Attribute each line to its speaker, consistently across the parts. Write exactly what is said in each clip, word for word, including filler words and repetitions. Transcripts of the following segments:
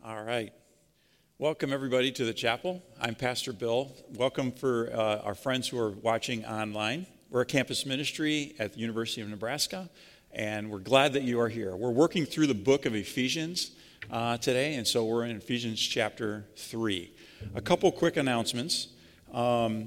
Speaker 1: All right. Welcome, everybody, to the chapel. I'm Pastor Bill. Welcome for uh, our friends who are watching online. We're a campus ministry at the University of Nebraska, and we're glad that you are here. We're working through the book of Ephesians uh, today, and so we're in Ephesians chapter three. A couple quick announcements. Um,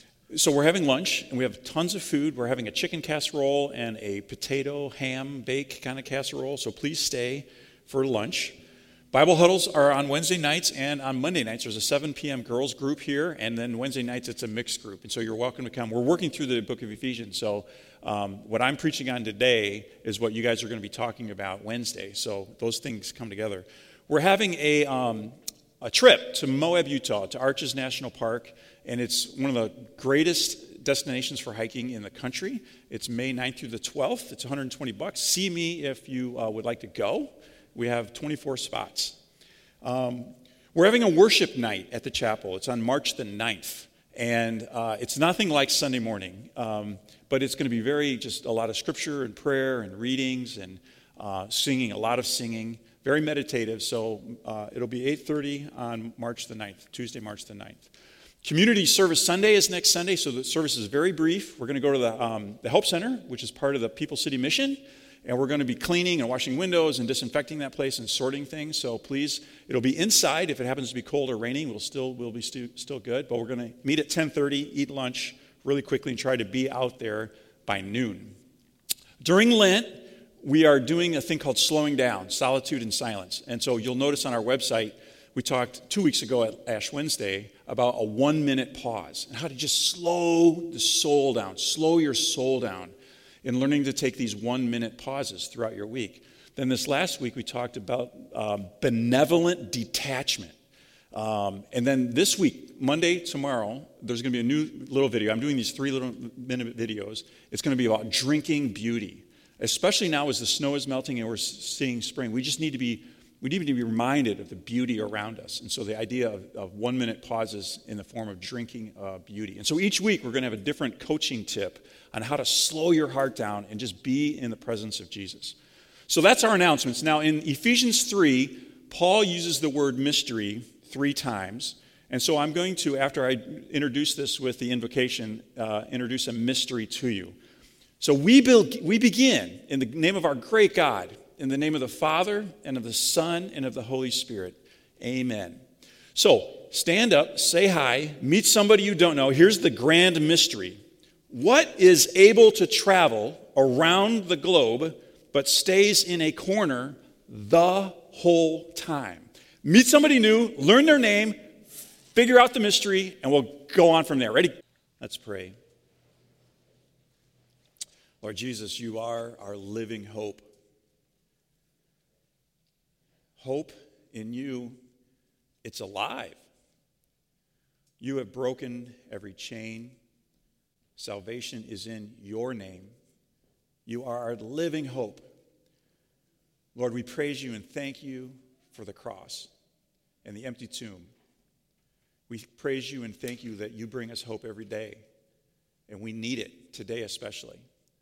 Speaker 1: so we're having lunch, and we have tons of food. We're having a chicken casserole and a potato ham bake kind of casserole, so please stay for lunch. Bible huddles are on Wednesday nights and on Monday nights. There's a seven p.m. girls group here, and then Wednesday nights it's a mixed group, and so you're welcome to come. We're working through the book of Ephesians, so um, what I'm preaching on today is what you guys are going to be talking about Wednesday, so those things come together. We're having a, um, a trip to Moab, Utah, to Arches National Park, and it's one of the greatest destinations for hiking in the country. It's May ninth through the twelfth. It's one hundred twenty bucks. See me if you uh, would like to go. We have twenty-four spots. Um, we're having a worship night at the chapel. It's on March the ninth. And uh, it's nothing like Sunday morning, um, but it's going to be very, just a lot of scripture and prayer and readings and uh, singing, a lot of singing, very meditative. So uh, it'll be eight thirty on March the ninth, Tuesday, March the ninth. Community Service Sunday is next Sunday, so the service is very brief. We're going to go to the, um, the Help Center, which is part of the People City Mission. And we're going to be cleaning and washing windows and disinfecting that place and sorting things. So please, it'll be inside. If it happens to be cold or raining, we'll still we'll be stu- still good. But we're going to meet at ten thirty, eat lunch really quickly, and try to be out there by noon. During Lent, we are doing a thing called slowing down, solitude and silence. And so you'll notice on our website, we talked two weeks ago at Ash Wednesday about a one-minute pause and how to just slow the soul down, slow your soul down, in learning to take these one-minute pauses throughout your week. Then this last week, we talked about um, benevolent detachment. Um, and then this week, Monday, tomorrow, there's going to be a new little video. I'm doing these three little minute videos. It's going to be about drinking beauty, especially now as the snow is melting and we're seeing spring. We just need to be, we need to be reminded of the beauty around us. And so the idea of, of one-minute pauses in the form of drinking uh, beauty. And so each week, we're going to have a different coaching tip on how to slow your heart down and just be in the presence of Jesus. So that's our announcements. Now in Ephesians three, Paul uses the word mystery three times. And so I'm going to, after I introduce this with the invocation, uh, introduce a mystery to you. So we, build, we begin in the name of our great God, in the name of the Father and of the Son and of the Holy Spirit. Amen. So stand up, say hi, meet somebody you don't know. Here's the grand mystery. What is able to travel around the globe but stays in a corner the whole time? Meet somebody new, learn their name, figure out the mystery, and we'll go on from there. Ready? Let's pray. Lord Jesus, you are our living hope. Hope in you, it's alive. You have broken every chain. Salvation is in your name. You are our living hope. Lord, we praise you and thank you for the cross and the empty tomb. We praise you and thank you that you bring us hope every day, and we need it today especially.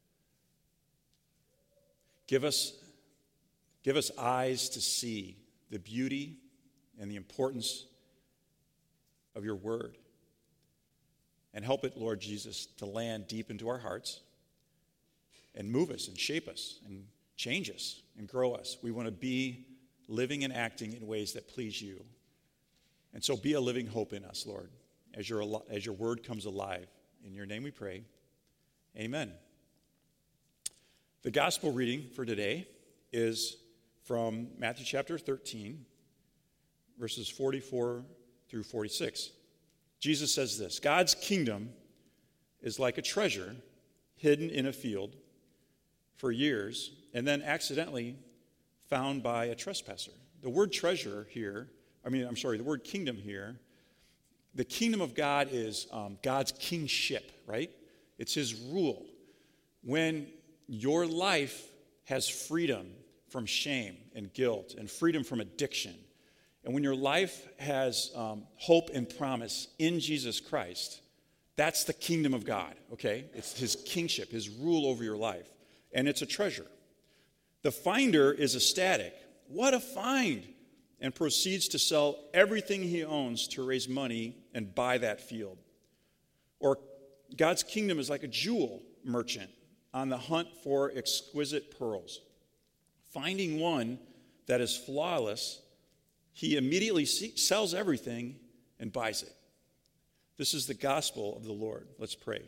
Speaker 1: Give us, give us eyes to see the beauty and the importance of your word. And help it, Lord Jesus, to land deep into our hearts and move us and shape us and change us and grow us. We want to be living and acting in ways that please you. And so be a living hope in us, Lord, as your, as your word comes alive. In your name we pray. Amen. The gospel reading for today is from Matthew chapter thirteen, verses forty-four through forty-six. Jesus says this: God's kingdom is like a treasure hidden in a field for years and then accidentally found by a trespasser. The word treasure here, I mean, I'm sorry, the word kingdom here, the kingdom of God is um, God's kingship, right? It's his rule. When your life has freedom from shame and guilt and freedom from addiction, and when your life has um, hope and promise in Jesus Christ, that's the kingdom of God, okay? It's his kingship, his rule over your life. And it's a treasure. The finder is ecstatic. What a find! and proceeds to sell everything he owns to raise money and buy that field. Or God's kingdom is like a jewel merchant on the hunt for exquisite pearls. Finding one that is flawless, he immediately sells everything and buys it. This is the gospel of the Lord. Let's pray.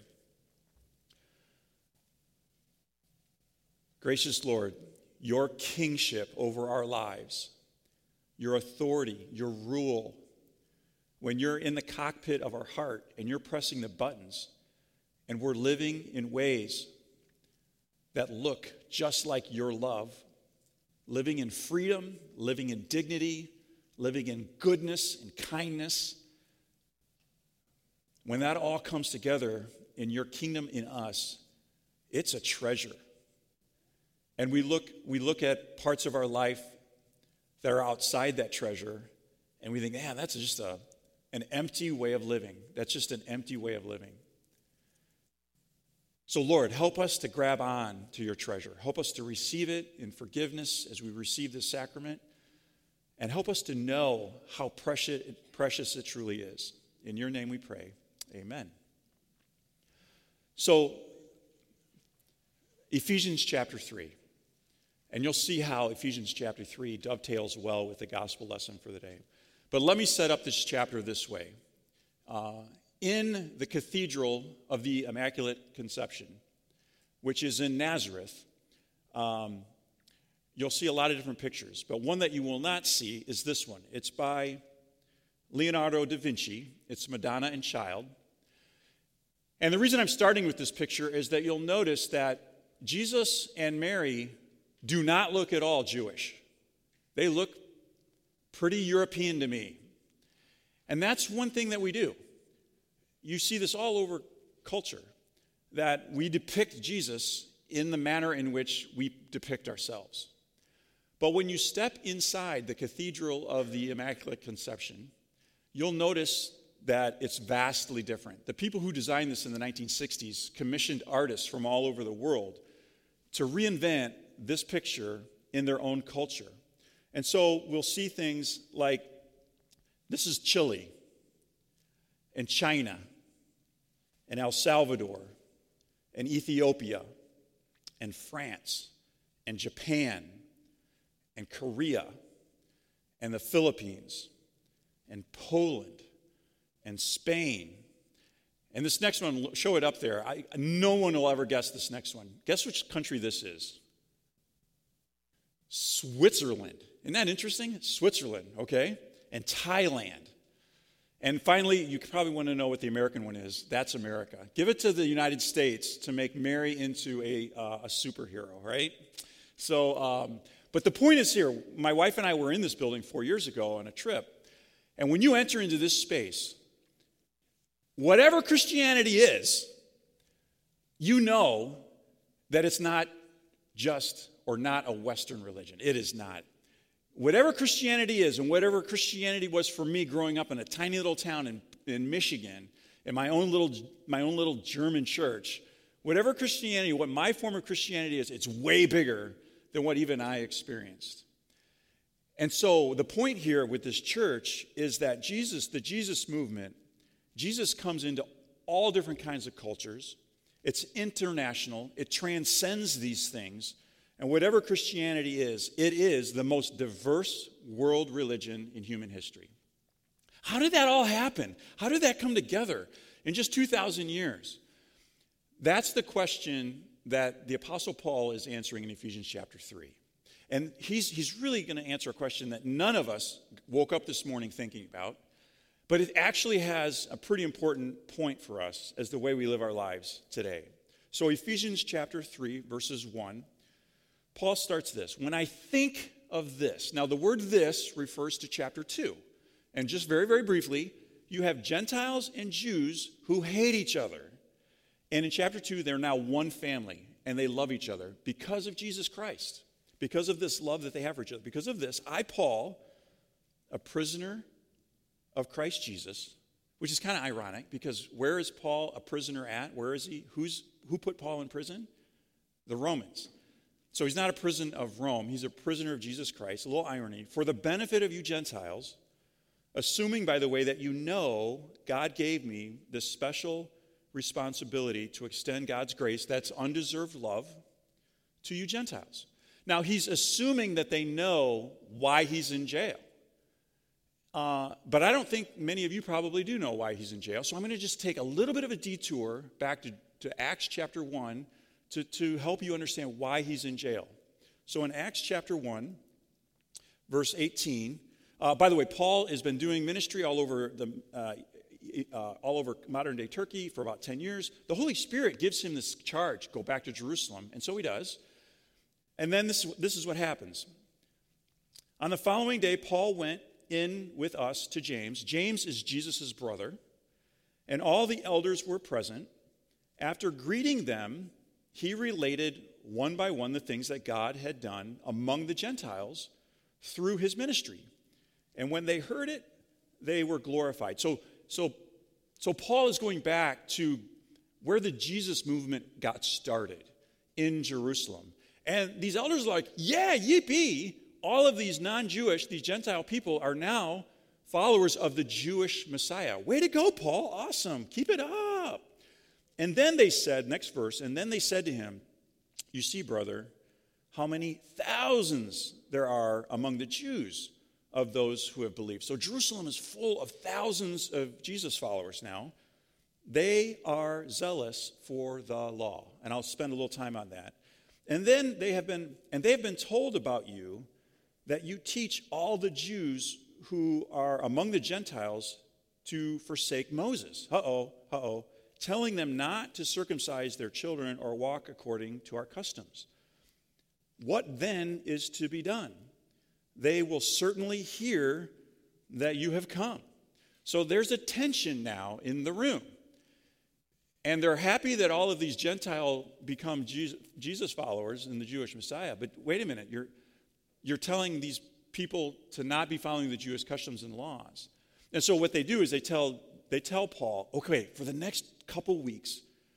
Speaker 1: Gracious Lord, your kingship over our lives, your authority, your rule, when you're in the cockpit of our heart and you're pressing the buttons and we're living in ways that look just like your love, living in freedom, living in dignity, living in goodness and kindness, when that all comes together in your kingdom in us, it's a treasure. And we look, we look at parts of our life that are outside that treasure, and we think, man, that's just a, an empty way of living. That's just an empty way of living. So, Lord, help us to grab on to your treasure. Help us to receive it in forgiveness as we receive this sacrament, and help us to know how precious, precious it truly is. In your name we pray. Amen. So, Ephesians chapter three. And you'll see how Ephesians chapter three dovetails well with the gospel lesson for the day. But let me set up this chapter this way. Uh, in the Cathedral of the Immaculate Conception, which is in Nazareth, um, you'll see a lot of different pictures. But one that you will not see is this one. It's by Leonardo da Vinci. It's Madonna and Child. And the reason I'm starting with this picture is that you'll notice that Jesus and Mary do not look at all Jewish. They look pretty European to me. And that's one thing that we do. You see this all over culture, that we depict Jesus in the manner in which we depict ourselves. But when you step inside the Cathedral of the Immaculate Conception, you'll notice that it's vastly different. The people who designed this in the nineteen sixties commissioned artists from all over the world to reinvent this picture in their own culture. And so we'll see things like, this is Chile and China and El Salvador and Ethiopia and France and Japan and Korea and the Philippines and Poland and Spain. And this next one, show it up there. I, no one will ever guess this next one. Guess which country this is? Switzerland. Isn't that interesting? Switzerland, okay? And Thailand. And finally, you probably want to know what the American one is. That's America. Give it to the United States to make Mary into a, uh, a superhero, right? So, um, but the point is here, my wife and I were in this building four years ago on a trip. And when you enter into this space, whatever Christianity is, you know that it's not just or not a Western religion. It is not. Whatever Christianity is, and whatever Christianity was for me growing up in a tiny little town in, in Michigan, in my own little my own little German church, whatever Christianity, what my form of Christianity is, it's way bigger than what even I experienced. And so the point here with this church is that Jesus, the Jesus movement, Jesus comes into all different kinds of cultures. It's international. It transcends these things. And whatever Christianity is, it is the most diverse world religion in human history. How did that all happen? How did that come together in just two thousand years? That's the question that the Apostle Paul is answering in Ephesians chapter three. And he's, he's really going to answer a question that none of us woke up this morning thinking about, but it actually has a pretty important point for us as the way we live our lives today. So Ephesians chapter three, verses one, Paul starts this. When I think of this. Now, the word this refers to chapter two. And just very, very briefly, you have Gentiles and Jews who hate each other. And in chapter two, they're now one family, and they love each other because of Jesus Christ, because of this love that they have for each other. Because of this, I, Paul, a prisoner of Christ Jesus, which is kind of ironic, because where is Paul a prisoner at? Where is he? Who's, who put Paul in prison? The Romans. So he's not a prison of Rome. He's a prisoner of Jesus Christ. A little irony. For the benefit of you Gentiles, assuming, by the way, that you know God gave me this special responsibility to extend God's grace, that's undeserved love, to you Gentiles. Now, he's assuming that they know why he's in jail. Uh, but I don't think many of you probably do know why he's in jail. So I'm going to just take a little bit of a detour back to, to Acts chapter one to, to help you understand why he's in jail. So in Acts chapter one, verse eighteen, uh, by the way, Paul has been doing ministry all over the uh, uh, all over modern-day Turkey for about ten years. The Holy Spirit gives him this charge, go back to Jerusalem, and so he does. And then this, this is what happens. On the following day, Paul went in with us to James. James is Jesus' brother, and all the elders were present. After greeting them, he related one by one the things that God had done among the Gentiles through his ministry. And when they heard it, they were glorified. So, so, so Paul is going back to where the Jesus movement got started, in Jerusalem. And these elders are like, yeah, yippee. All of these non-Jewish, these Gentile people are now followers of the Jewish Messiah. Way to go, Paul. Awesome. Keep it up. And then they said, next verse, and then they said to him, you see, brother, how many thousands there are among the Jews of those who have believed. So Jerusalem is full of thousands of Jesus followers now. They are zealous for the law. And I'll spend a little time on that. And then they have been, and they have been told about you that you teach all the Jews who are among the Gentiles to forsake Moses. Uh-oh, uh-oh. Telling them not to circumcise their children or walk according to our customs. What then is to be done? They will certainly hear that you have come. So there's a tension now in the room. And they're happy that all of these Gentile become Jesus followers in the Jewish Messiah. But wait a minute, you're, you're telling these people to not be following the Jewish customs and laws. And so what they do is they tell, they tell Paul, okay, for the next couple weeks,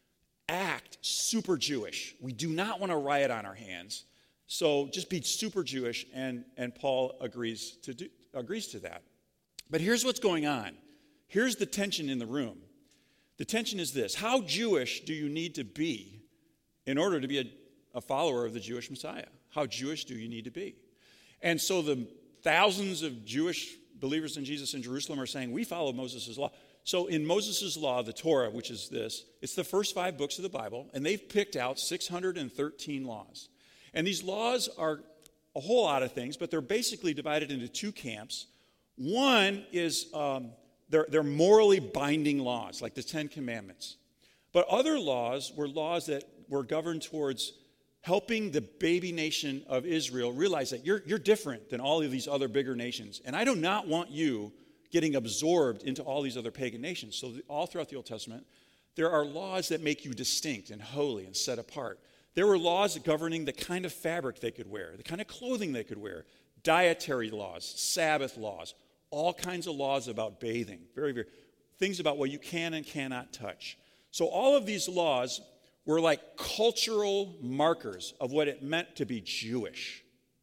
Speaker 1: act super Jewish. We do not want a riot on our hands. So just be super Jewish, and, and Paul agrees to do, agrees to that. But here's what's going on. Here's the tension in the room. The tension is this. How Jewish do you need to be in order to be a, a follower of the Jewish Messiah? How Jewish do you need to be? And so the thousands of Jewish believers in Jesus in Jerusalem are saying, we follow Moses' law. So in Moses' law, the Torah, which is this, it's the first five books of the Bible, and they've picked out six hundred thirteen laws. And these laws are a whole lot of things, but they're basically divided into two camps. One is um, they're, they're morally binding laws, like the Ten Commandments. But other laws were laws that were governed towards helping the baby nation of Israel realize that you're, you're different than all of these other bigger nations. And I do not want you getting absorbed into all these other pagan nations. So all throughout the Old Testament, there are laws that make you distinct and holy and set apart. There were laws governing the kind of fabric they could wear, the kind of clothing they could wear, dietary laws, Sabbath laws, all kinds of laws about bathing, very, very, things about what you can and cannot touch. So all of these laws were like cultural markers of what it meant to be Jewish.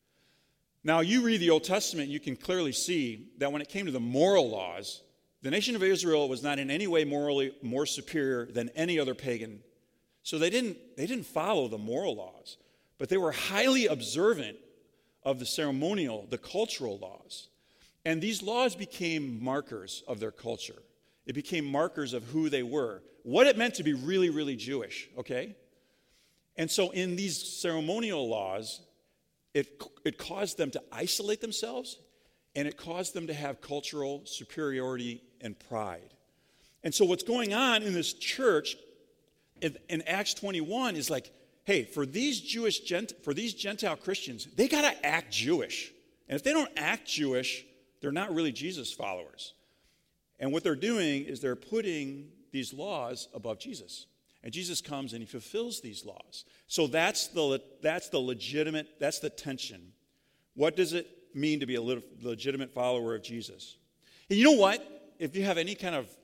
Speaker 1: Now, you read the Old Testament, you can clearly see that when it came to the moral laws, the nation of Israel was not in any way morally more superior than any other pagan. So they didn't, they didn't follow the moral laws, but they were highly observant of the ceremonial, the cultural laws. And these laws became markers of their culture. It became markers of who they were, what it meant to be really, really Jewish, okay? And so in these ceremonial laws, it, it caused them to isolate themselves, and it caused them to have cultural superiority and pride. And so what's going on in this church in, in Acts twenty-one is like, hey, for these Jewish, Gent, for these Gentile Christians, they got to act Jewish. And if they don't act Jewish, they're not really Jesus followers. And what they're doing is they're putting these laws above Jesus. And Jesus comes and he fulfills these laws. So that's the, that's the legitimate, that's the tension. What does it mean to be a legitimate follower of Jesus? And you know what? If you have any kind of,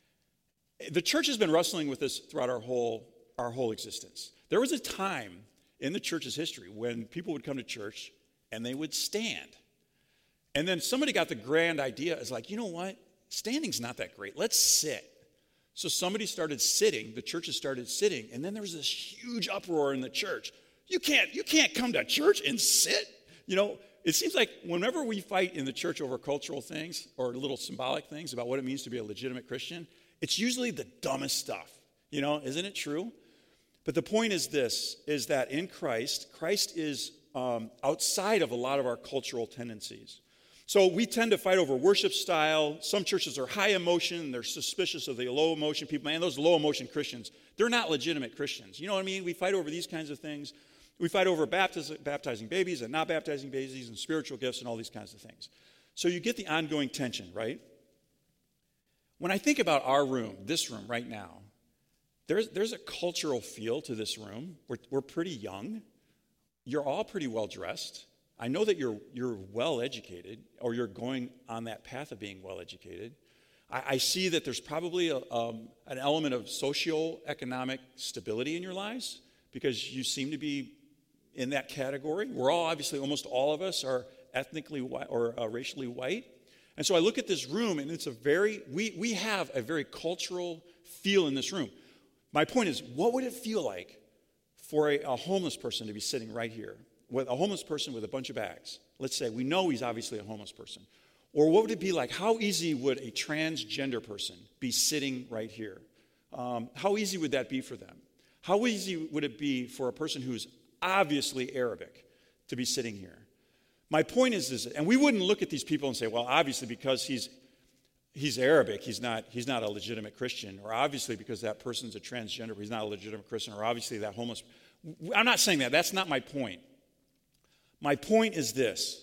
Speaker 1: the church has been wrestling with this throughout our whole, our whole existence. There was a time in the church's history when people would come to church and they would stand. And then somebody got the grand idea, is like, you know what? Standing's not that great. Let's sit. So somebody started sitting, the churches started sitting, and then there was this huge uproar in the church. You can't, you can't come to church and sit. You know, it seems like whenever we fight in the church over cultural things or little symbolic things about what it means to be a legitimate Christian, it's usually the dumbest stuff. You know, isn't it true? But the point is this, is that in Christ, Christ is um, outside of a lot of our cultural tendencies. So we tend to fight over worship style. Some churches are high emotion. They're suspicious of the low emotion people. Man, those low emotion Christians, they're not legitimate Christians. You know what I mean? We fight over these kinds of things. We fight over baptiz- baptizing babies and not baptizing babies and spiritual gifts and all these kinds of things. So you get the ongoing tension, right? When I think about our room, this room right now, there's, there's a cultural feel to this room. We're, we're pretty young. You're all pretty well dressed. I know that you're you're well educated, or you're going on that path of being well educated. I, I see that there's probably a, um, an element of socioeconomic stability in your lives because you seem to be in that category. We're all obviously, almost all of us are ethnically white or uh, racially white. And so I look at this room, and it's a very, we we have a very cultural feel in this room. My point is, what would it feel like for a, a homeless person to be sitting right here? With a homeless person with a bunch of bags. Let's say we know he's obviously a homeless person. Or what would it be like? How easy would a transgender person be sitting right here? Um, how easy would that be for them? How easy would it be for a person who's obviously Arabic to be sitting here? My point is this, and we wouldn't look at these people and say, well, obviously because he's he's Arabic, he's not he's not a legitimate Christian, or obviously because that person's a transgender, he's not a legitimate Christian, or obviously that homeless. I'm not saying that. That's not my point. My point is this.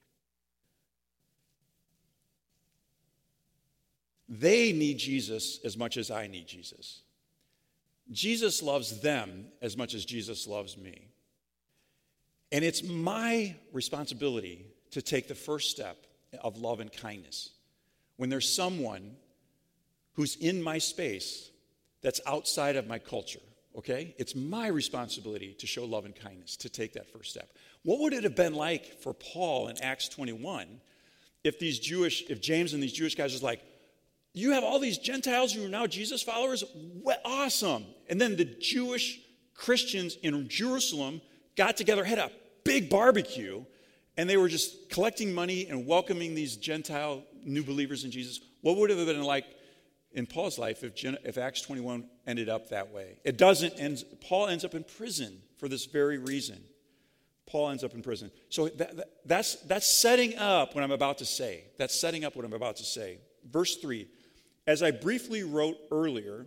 Speaker 1: They need Jesus as much as I need Jesus. Jesus loves them as much as Jesus loves me. And it's my responsibility to take the first step of love and kindness when there's someone who's in my space that's outside of my culture. Okay? It's my responsibility to show love and kindness, to take that first step. What would it have been like for Paul in Acts twenty-one if these Jewish, if James and these Jewish guys was like, you have all these Gentiles who are now Jesus followers? Well, awesome. And then the Jewish Christians in Jerusalem got together, had a big barbecue, and they were just collecting money and welcoming these Gentile new believers in Jesus. What would it have been like in Paul's life if, if Acts twenty-one ended up that way? It doesn't end. Paul ends up in prison for this very reason. Paul ends up in prison. So that, that, that's, that's setting up what I'm about to say. That's setting up what I'm about to say. Verse three, as I briefly wrote earlier,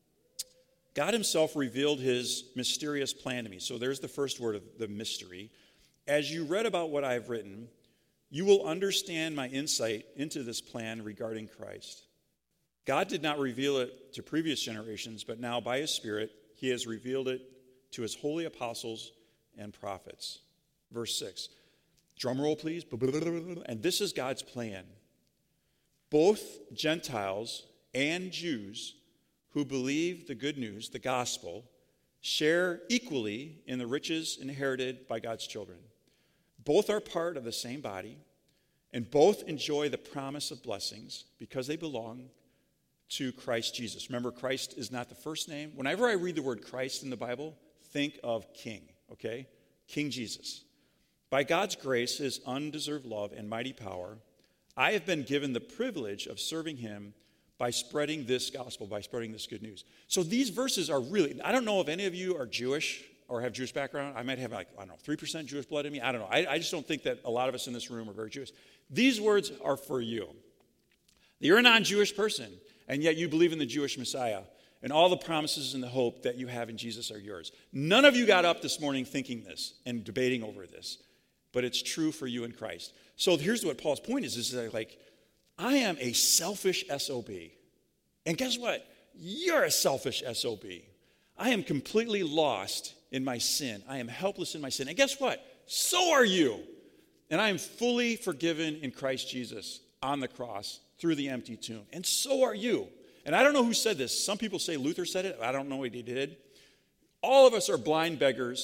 Speaker 1: God himself revealed his mysterious plan to me. So there's the first word of the mystery. As you read about what I've written, you will understand my insight into this plan regarding Christ. God did not reveal it to previous generations, but now by his Spirit, he has revealed it to his holy apostles and prophets. Verse six, drum roll please. And this is God's plan. Both Gentiles and Jews who believe the good news, the gospel, share equally in the riches inherited by God's children. Both are part of the same body, and both enjoy the promise of blessings because they belong to Christ Jesus. Remember, Christ is not the first name. Whenever I read the word Christ in the Bible, think of King, okay? King Jesus. By God's grace, his undeserved love and mighty power, I have been given the privilege of serving him by spreading this gospel, by spreading this good news. So these verses are really, I don't know if any of you are Jewish or have Jewish background. I might have like, I don't know, three percent Jewish blood in me. I don't know. I, I just don't think that a lot of us in this room are very Jewish. These words are for you. You're a non-Jewish person, and yet you believe in the Jewish Messiah, and all the promises and the hope that you have in Jesus are yours. None of you got up this morning thinking this and debating over this, but it's true for you in Christ. So here's what Paul's point is, is that like, I am a selfish S O B. And guess what? You're a selfish S O B. I am completely lost in my sin. I am helpless in my sin. And guess what? So are you. And I am fully forgiven in Christ Jesus on the cross through the empty tomb. And so are you. And I don't know who said this. Some people say Luther said it. I don't know what he did. All of us are blind beggars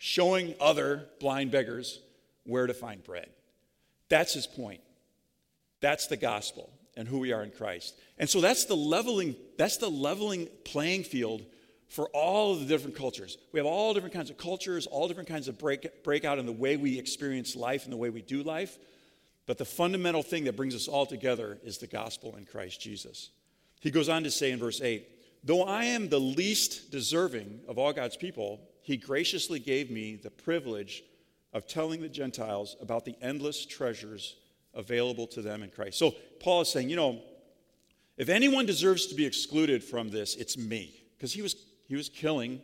Speaker 1: showing other blind beggars where to find bread. That's his point. That's the gospel and who we are in Christ. And so that's the leveling, that's the leveling playing field for all of the different cultures. We have all different kinds of cultures, all different kinds of break, breakout in the way we experience life and the way we do life. But the fundamental thing that brings us all together is the gospel in Christ Jesus. He goes on to say in verse eight, though I am the least deserving of all God's people, he graciously gave me the privilege of telling the Gentiles about the endless treasures available to them in Christ. So Paul is saying, you know, if anyone deserves to be excluded from this, it's me. Because he was, he was killing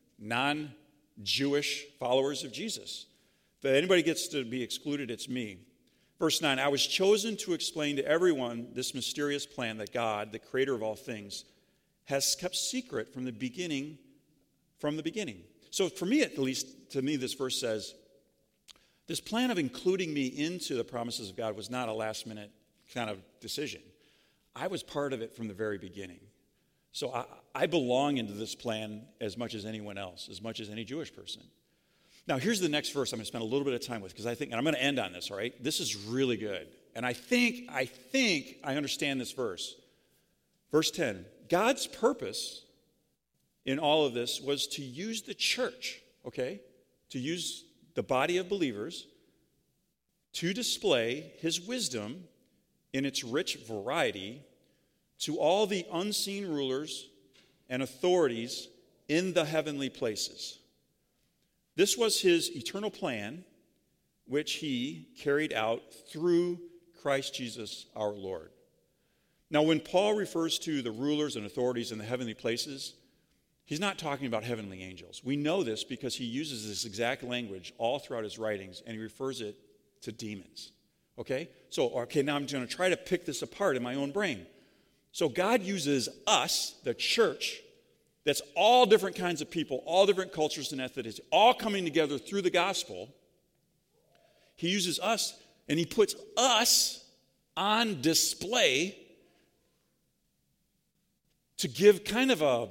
Speaker 1: non-Jewish followers of Jesus. If anybody gets to be excluded, it's me. Verse nine, I was chosen to explain to everyone this mysterious plan that God, the creator of all things, has kept secret from the beginning, from the beginning. So for me, at least, to me, this verse says, this plan of including me into the promises of God was not a last-minute kind of decision. I was part of it from the very beginning. So I, I belong into this plan as much as anyone else, as much as any Jewish person. Now, here's the next verse I'm going to spend a little bit of time with, because I think, and I'm going to end on this, all right? This is really good. And I think, I think I understand this verse. Verse ten, God's purpose in all of this was to use the church, okay? To use the body of believers to display his wisdom in its rich variety to all the unseen rulers and authorities in the heavenly places. This was his eternal plan, which he carried out through Christ Jesus our Lord. Now, when Paul refers to the rulers and authorities in the heavenly places, he's not talking about heavenly angels. We know this because he uses this exact language all throughout his writings, and he refers it to demons. Okay? So, okay, now I'm going to try to pick this apart in my own brain. So God uses us, the church, that's all different kinds of people, all different cultures and ethnicities, all coming together through the gospel. He uses us, and he puts us on display to give kind of a,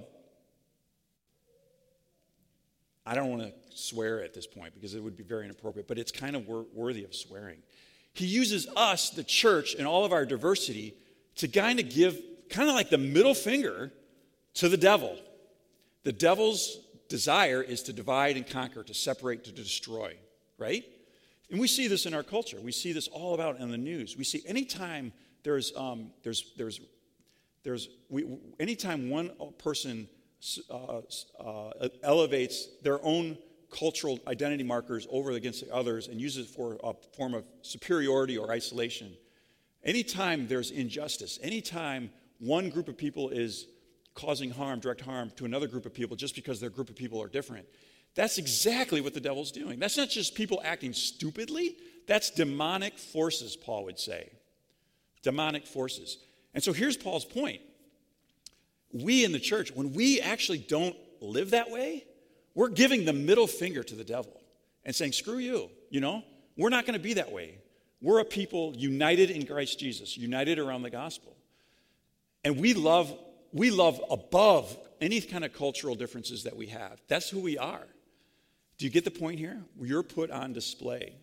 Speaker 1: I don't want to swear at this point because it would be very inappropriate, but it's kind of wor- worthy of swearing. He uses us, the church, and all of our diversity to kind of give kind of like the middle finger to the devil. The devil's desire is to divide and conquer, to separate, to destroy, right? And we see this in our culture. We see this all about in the news. We see anytime there's, um, there's, there's, there's, we, anytime one person uh, uh, elevates their own cultural identity markers over against the others and uses it for a form of superiority or isolation, anytime there's injustice, anytime one group of people is causing harm, direct harm to another group of people just because their group of people are different, that's exactly what the devil's doing. That's not just people acting stupidly. That's demonic forces, Paul would say. Demonic forces. And so here's Paul's point. We in the church, when we actually don't live that way, we're giving the middle finger to the devil and saying, screw you, you know? We're not going to be that way. We're a people united in Christ Jesus, united around the gospel. And we love, we love above any kind of cultural differences that we have. That's who we are. Do you get the point here? You're put on display.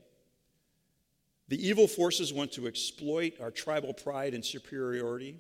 Speaker 1: The evil forces want to exploit our tribal pride and superiority.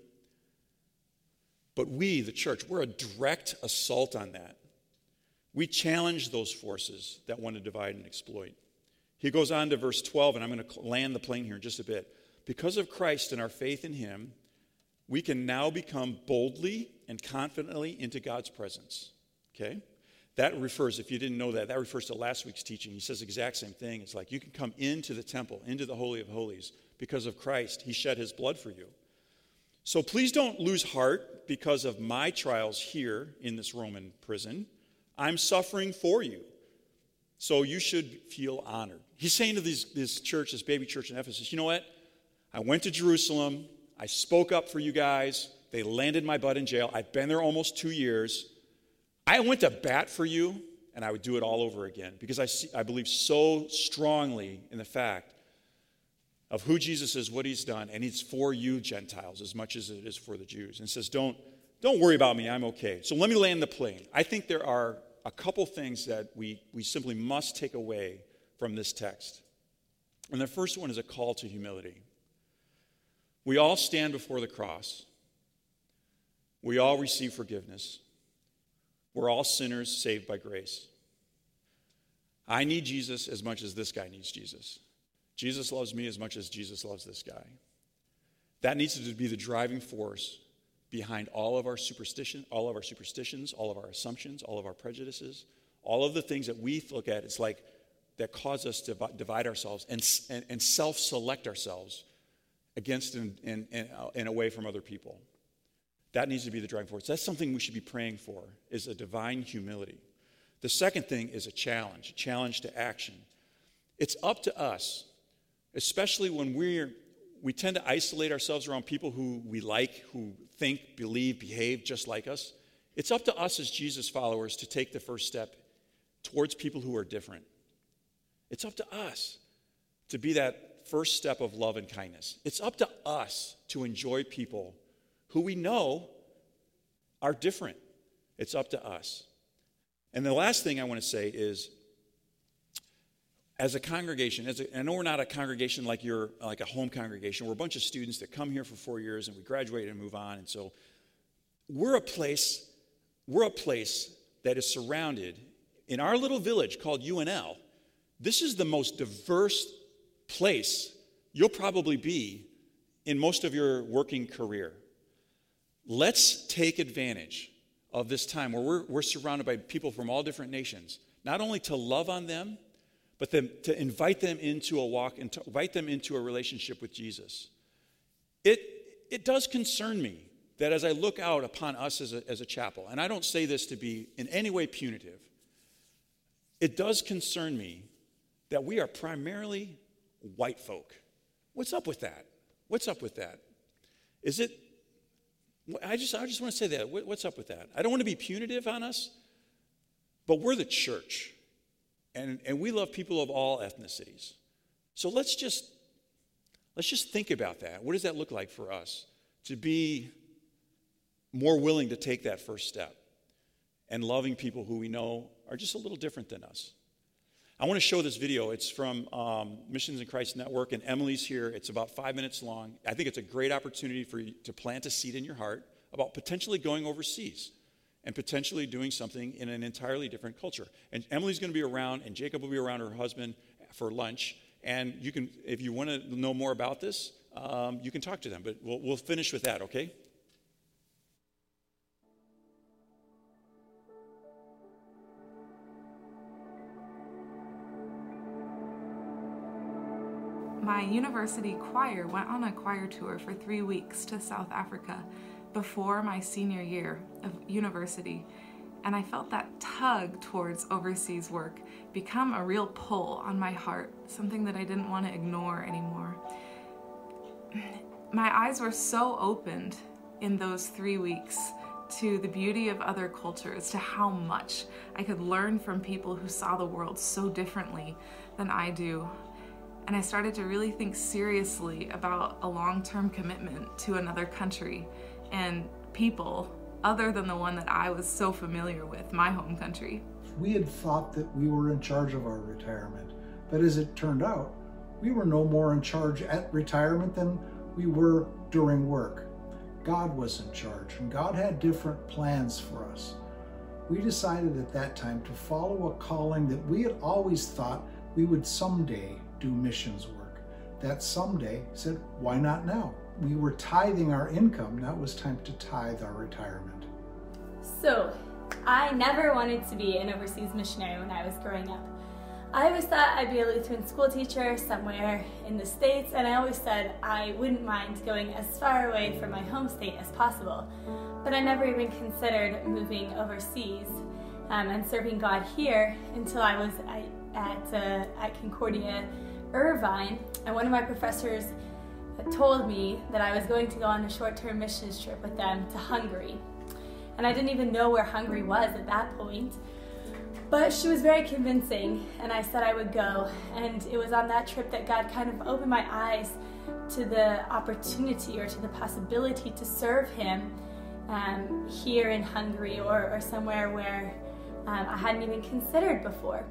Speaker 1: But we, the church, we're a direct assault on that. We challenge those forces that want to divide and exploit. He goes on to verse twelve, and I'm going to land the plane here in just a bit. Because of Christ and our faith in him, we can now become boldly and confidently into God's presence. Okay? That refers, if you didn't know that, that refers to last week's teaching. He says the exact same thing. It's like you can come into the temple, into the Holy of Holies, because of Christ. He shed his blood for you. So please don't lose heart because of my trials here in this Roman prison. I'm suffering for you. So you should feel honored. He's saying to these, this church, this baby church in Ephesus, you know what? I went to Jerusalem. I spoke up for you guys. They landed my butt in jail. I've been there almost two years. I went to bat for you, and I would do it all over again because I, see, I believe so strongly in the fact of who Jesus is, what he's done, and it's for you Gentiles as much as it is for the Jews. And says, don't, don't worry about me, I'm okay. So let me land the plane. I think there are a couple things that we, we simply must take away from this text. And the first one is a call to humility. We all stand before the cross. We all receive forgiveness. We're all sinners saved by grace. I need Jesus as much as this guy needs Jesus. Jesus loves me as much as Jesus loves this guy. That needs to be the driving force behind all of our superstition, all of our superstitions, all of our assumptions, all of our prejudices, all of the things that we look at. It's like that cause us to divide ourselves and, and, and self-select ourselves against and, and, and, and away from other people. That needs to be the driving force. That's something we should be praying for, is a divine humility. The second thing is a challenge, a challenge to action. It's up to us, especially when we're, we tend to isolate ourselves around people who we like, who think, believe, behave just like us. It's up to us as Jesus followers to take the first step towards people who are different. It's up to us to be that first step of love and kindness. It's up to us to enjoy people who we know are different. It's up to us. And the last thing I want to say is, as a congregation, as a, I know we're not a congregation like you're like a home congregation. We're a bunch of students that come here for four years and we graduate and move on. And so we're a place, we're a place that is surrounded in our little village called U N L. This is the most diverse place you'll probably be in most of your working career. Let's take advantage of this time where we're, we're surrounded by people from all different nations, not only to love on them, but then to invite them into a walk and to invite them into a relationship with Jesus. It, it does concern me that as I look out upon us as a, as a chapel, and I don't say this to be in any way punitive, it does concern me that we are primarily white folk. What's up with that? What's up with that? Is it, I just, I just want to say that. What's up with that? I don't want to be punitive on us, but we're the church. And, and we love people of all ethnicities. So let's just, let's just think about that. What does that look like for us to be more willing to take that first step and loving people who we know are just a little different than us? I want to show this video. It's from um, Missions in Christ Network, and Emily's here. It's about five minutes long. I think it's a great opportunity for you to plant a seed in your heart about potentially going overseas and potentially doing something in an entirely different culture. And Emily's going to be around, and Jacob will be around, her husband, for lunch. And you can, if you want to know more about this, um, you can talk to them. But we'll, we'll finish with that, okay?
Speaker 2: My university choir went on a choir tour for three weeks to South Africa before my senior year of university, and I felt that tug towards overseas work become a real pull on my heart, something that I didn't want to ignore anymore. My eyes were so opened in those three weeks to the beauty of other cultures, to how much I could learn from people who saw the world so differently than I do. And I started to really think seriously about a long-term commitment to another country and people other than the one that I was so familiar with, my home country.
Speaker 3: We had thought that we were in charge of our retirement, but as it turned out, we were no more in charge at retirement than we were during work. God was in charge, and God had different plans for us. We decided at that time to follow a calling that we had always thought we would someday do missions work. That someday said, why not now? We were tithing our income. Now it was time to tithe our retirement.
Speaker 4: So, I never wanted to be an overseas missionary when I was growing up. I always thought I'd be a Lutheran school teacher somewhere in the States, and I always said I wouldn't mind going as far away from my home state as possible. But I never even considered moving overseas um, and serving God here until I was at, at, uh, at Concordia Irvine, and one of my professors told me that I was going to go on a short-term missions trip with them to Hungary. And I didn't even know where Hungary was at that point. But she was very convincing, and I said I would go. And it was on that trip that God kind of opened my eyes to the opportunity or to the possibility to serve Him um, here in Hungary, or, or somewhere where um, I hadn't even considered before.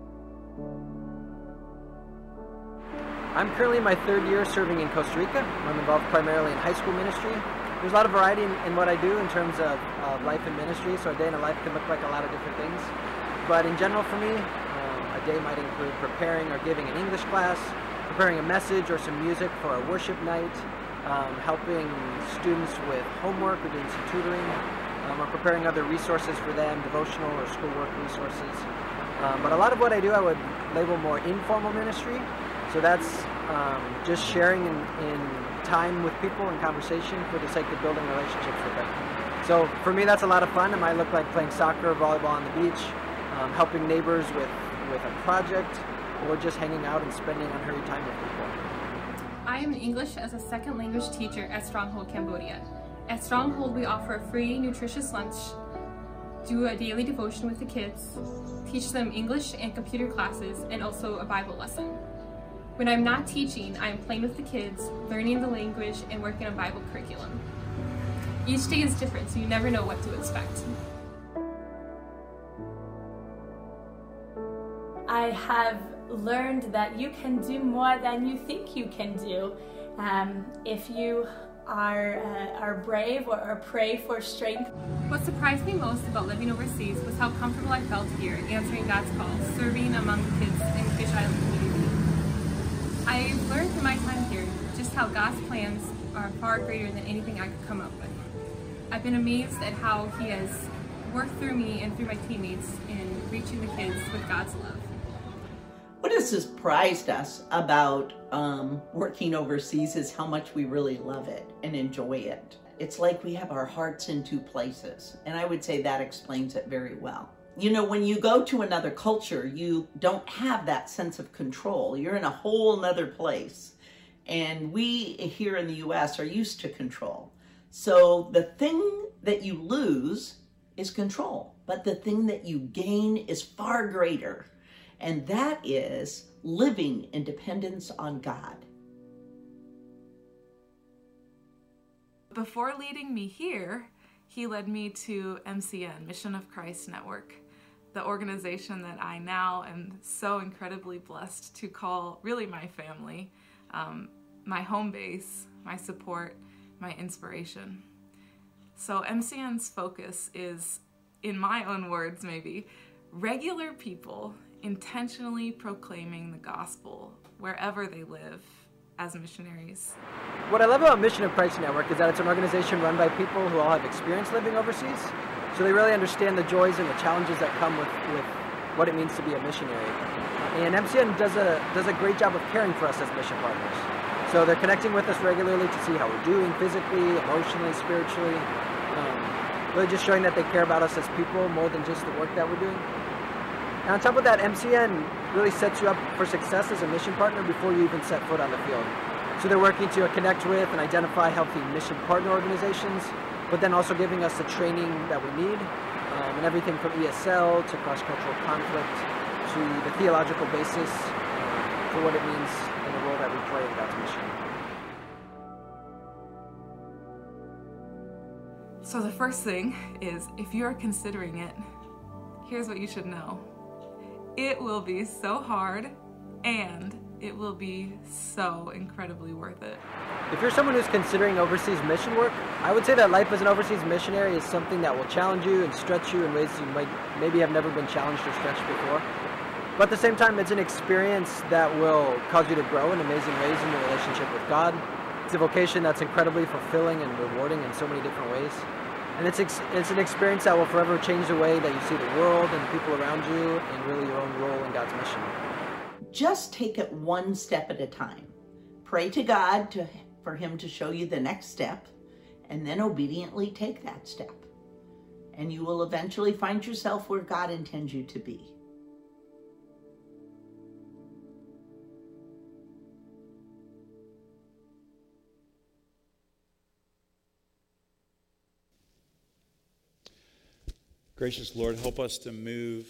Speaker 5: I'm currently in my third year serving in Costa Rica. I'm involved primarily in high school ministry. There's a lot of variety in, in what I do in terms of uh, life and ministry, so a day in a life can look like a lot of different things. But in general for me, um, a day might include preparing or giving an English class, preparing a message or some music for a worship night, um, helping students with homework or doing some tutoring, um, or preparing other resources for them, devotional or schoolwork resources. Um, but a lot of what I do I would label more informal ministry. So that's um, just sharing in, in time with people and conversation for the sake of building relationships with them. So for me, that's a lot of fun. It might look like playing soccer, volleyball on the beach, um, helping neighbors with, with a project, or just hanging out and spending unhurried time with people.
Speaker 6: I am an English as a second language teacher at Stronghold, Cambodia. At Stronghold, we offer a free, nutritious lunch, do a daily devotion with the kids, teach them English and computer classes, and also a Bible lesson. When I'm not teaching, I am playing with the kids, learning the language, and working on Bible curriculum. Each day is different, so you never know what to expect.
Speaker 4: I have learned that you can do more than you think you can do. Um, if you are, uh, are brave or, or pray for strength.
Speaker 6: What surprised me most about living overseas was how comfortable I felt here answering God's call, serving among the kids in Fish Island community. I've learned through my time here just how God's plans are far greater than anything I could come up with. I've been amazed at how He has worked through me and through my teammates in reaching the kids with God's love.
Speaker 7: What has surprised us about um, working overseas is how much we really love it and enjoy it. It's like we have our hearts in two places, and I would say that explains it very well. You know, when you go to another culture, you don't have that sense of control. You're in a whole nother place. And we here in the U S are used to control. So the thing that you lose is control, but the thing that you gain is far greater. And that is living in dependence on God.
Speaker 2: Before leading me here, he led me to M C N, Mission of Christ Network, the organization that I now am so incredibly blessed to call really my family, um, my home base, my support, my inspiration. So M C N's focus is, in my own words maybe, regular people intentionally proclaiming the gospel wherever they live as missionaries.
Speaker 5: What I love about Mission of Christ Network is that it's an organization run by people who all have experience living overseas, so they really understand the joys and the challenges that come with, with what it means to be a missionary. And M C N does a, does a great job of caring for us as mission partners. So they're connecting with us regularly to see how we're doing physically, emotionally, spiritually, um, really just showing that they care about us as people more than just the work that we're doing. And on top of that, M C N really sets you up for success as a mission partner before you even set foot on the field. So they're working to connect with and identify healthy mission partner organizations, but then also giving us the training that we need, um, and everything from E S L to cross-cultural conflict to the theological basis uh, for what it means in the role that we play in God's mission.
Speaker 2: So the first thing is, if you're considering it, here's what you should know. It will be so hard, and it will be so incredibly worth it.
Speaker 5: If you're someone who's considering overseas mission work, I would say that life as an overseas missionary is something that will challenge you and stretch you in ways you might maybe have never been challenged or stretched before. But at the same time, it's an experience that will cause you to grow in amazing ways in your relationship with God. It's a vocation that's incredibly fulfilling and rewarding in so many different ways. And it's ex- it's an experience that will forever change the way that you see the world and the people around you and really your own role in God's mission.
Speaker 7: Just take it one step at a time. Pray to God to, for Him to show you the next step, and then obediently take that step. And you will eventually find yourself where God intends you to be.
Speaker 1: Gracious Lord, help us to move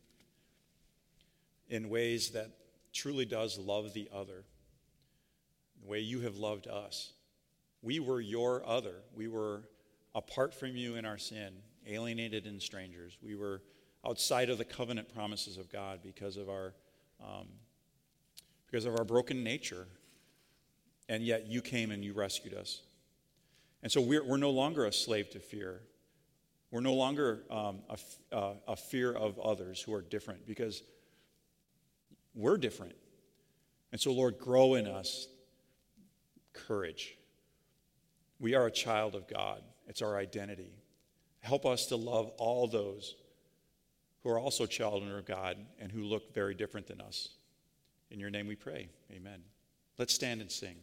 Speaker 1: in ways that truly does love the other, the way you have loved us. We were your other. We were apart from you in our sin, alienated and strangers. We were outside of the covenant promises of God because of our um, because of our broken nature. And yet you came and you rescued us. And so we're, we're no longer a slave to fear. We're no longer um, a, uh, a fear of others who are different because we're different. And so, Lord, grow in us courage. We are a child of God. It's our identity. Help us to love all those who are also children of God and who look very different than us. In your name we pray. Amen. Let's stand and sing.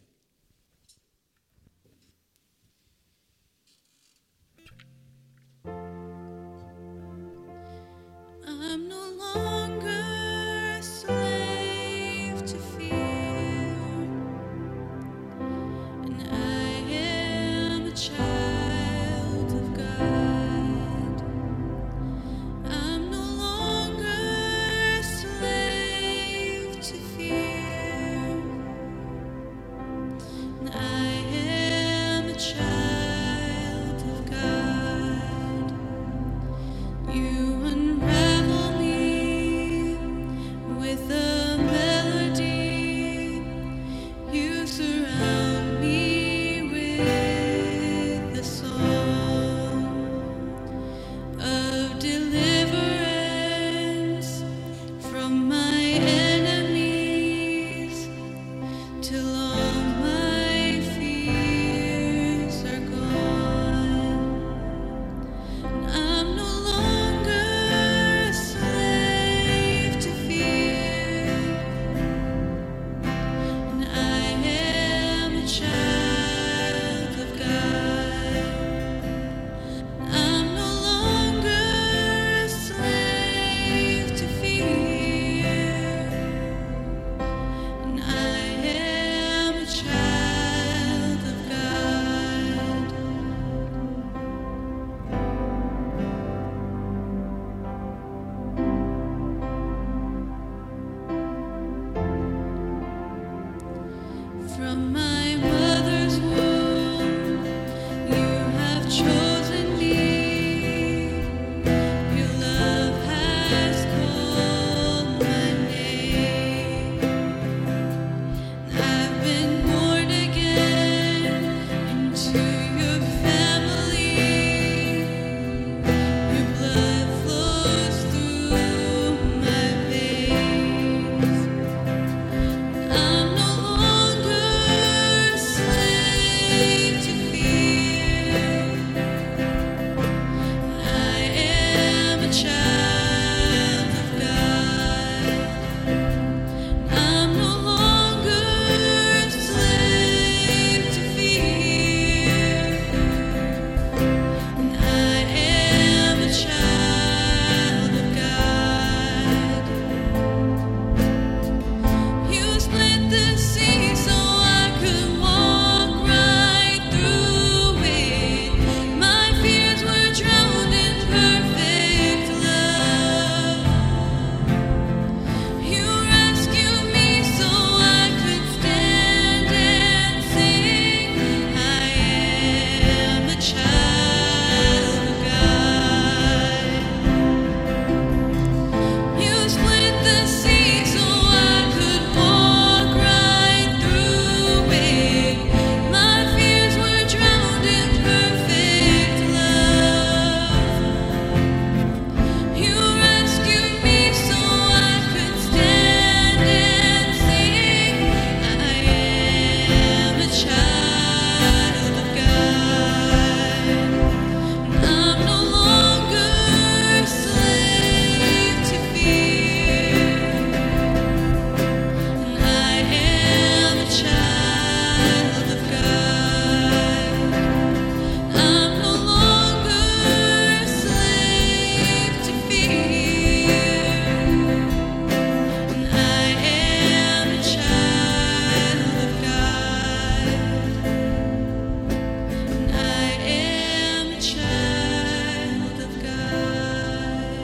Speaker 8: I'm no longer a slave to fear, and I am a child of God. I'm no longer a slave to fear, and I am a child of God. You unravel me with a melody. You surround me with a song of deliverance from my enemies till all my fears are gone. I'm no longer a slave to fear, and I am a child of God. I'm no longer a slave to fear, and I am a child of God. From my mother's womb, you have chosen me. Your love has called my name. I've been born again into your family. Your blood flows through my veins. I'm no longer a slave to fear. I am a child of God. I'm no longer a slave to fear. I am a child of God. You split the sea so I could walk right through it. My fears were drowned in perfect love. You rescued me so I could stand and sing. I am a child of God. You split the sea so I could walk right through it. My fears were drowned in perfect love. You rescued me so I could stand and sing. I am a child of God. I'm no longer a slave to fear, and I am a child of God. I'm no longer a slave to fear, and I am a child of God. And I am a child of God.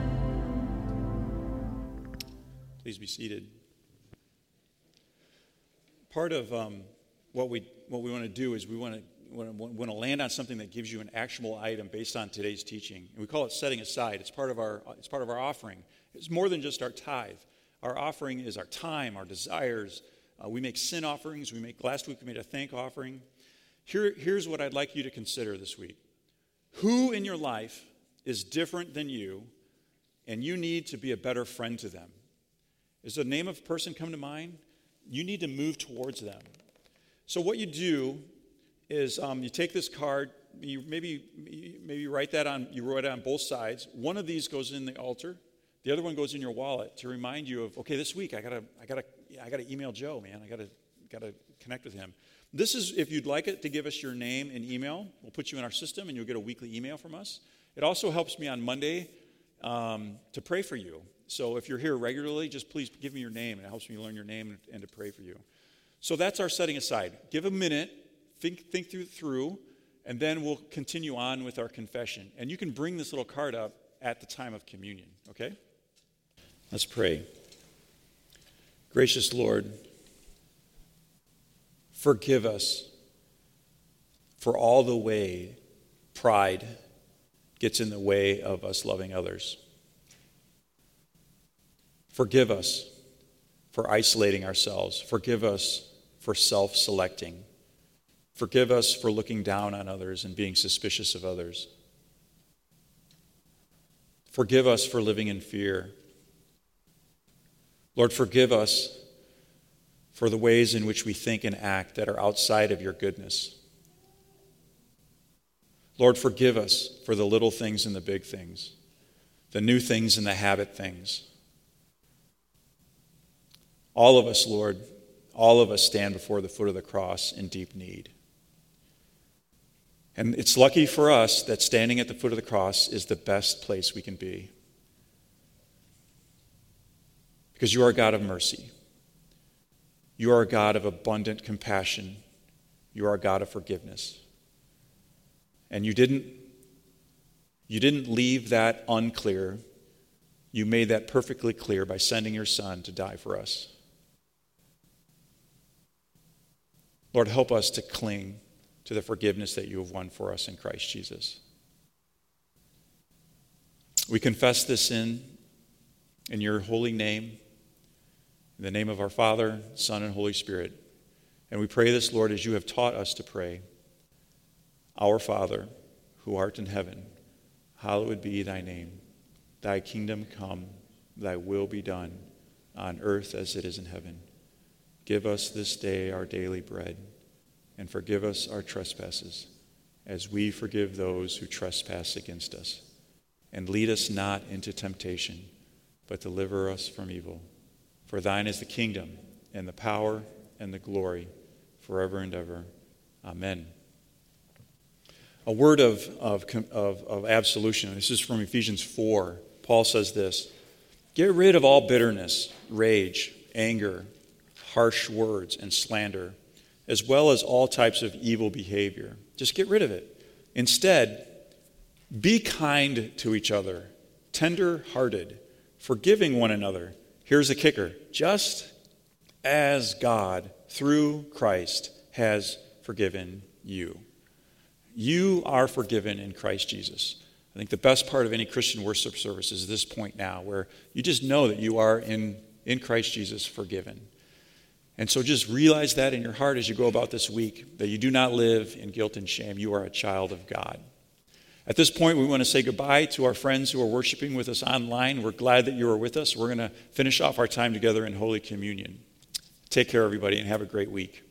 Speaker 1: Please be seated. Part of um, what we what we want to do is we want to want to land on something that gives you an actionable item based on today's teaching. And we call it setting aside. It's part of our, it's part of our offering. It's more than just our tithe. Our offering is our time, our desires. Uh, we make sin offerings. We make, last week we made a thank offering. Here, here's what I'd like you to consider this week. Who in your life is different than you, and you need to be a better friend to them? Does the name of a person come to mind? You need to move towards them. So what you do is um, you take this card, you maybe maybe you write that on, you write it on both sides. One of these goes in the altar, the other one goes in your wallet to remind you of, okay, this week I gotta I gotta I gotta email Joe, man. I gotta gotta connect with him. This is, if you'd like it, to give us your name and email. We'll put you in our system and you'll get a weekly email from us. It also helps me on Monday um, to pray for you. So if you're here regularly, just please give me your name. It helps me learn your name and, and to pray for you. So that's our setting aside. Give a minute, think think through through, and then we'll continue on with our confession. And you can bring this little card up at the time of communion, okay? Let's pray. Gracious Lord, forgive us for all the way pride gets in the way of us loving others. Forgive us for isolating ourselves. Forgive us for self-selecting. Forgive us for looking down on others and being suspicious of others. Forgive us for living in fear. Lord, forgive us for the ways in which we think and act that are outside of your goodness. Lord, forgive us for the little things and the big things, the new things and the habit things. All of us, Lord, all of us stand before the foot of the cross in deep need. And it's lucky for us that standing at the foot of the cross is the best place we can be. Because you are a God of mercy. You are a God of abundant compassion. You are a God of forgiveness. And you didn't, you didn't leave that unclear. You made that perfectly clear by sending your Son to die for us. Lord, help us to cling to the forgiveness that you have won for us in Christ Jesus. We confess this sin in your holy name, in the name of our Father, Son, and Holy Spirit. And we pray this, Lord, as you have taught us to pray. Our Father, who art in heaven, hallowed be thy name. Thy kingdom come, thy will be done, on earth as it is in heaven. Give us this day our daily bread, and forgive us our trespasses, as we forgive those who trespass against us. And lead us not into temptation, but deliver us from evil. For thine is the kingdom, and the power, and the glory, forever and ever. Amen. A word of, of, of, of absolution. This is from Ephesians four. Paul says this: get rid of all bitterness, rage, anger, harsh words, and slander, as well as all types of evil behavior. Just get rid of it. Instead, be kind to each other, tender-hearted, forgiving one another. Here's the kicker: just as God, through Christ, has forgiven you. You are forgiven in Christ Jesus. I think the best part of any Christian worship service is this point now, where you just know that you are in, in Christ Jesus forgiven. And so just realize that in your heart as you go about this week, that you do not live in guilt and shame. You are a child of God. At this point, we want to say goodbye to our friends who are worshiping with us online. We're glad that you are with us. We're going to finish off our time together in Holy Communion. Take care, everybody, and have a great week.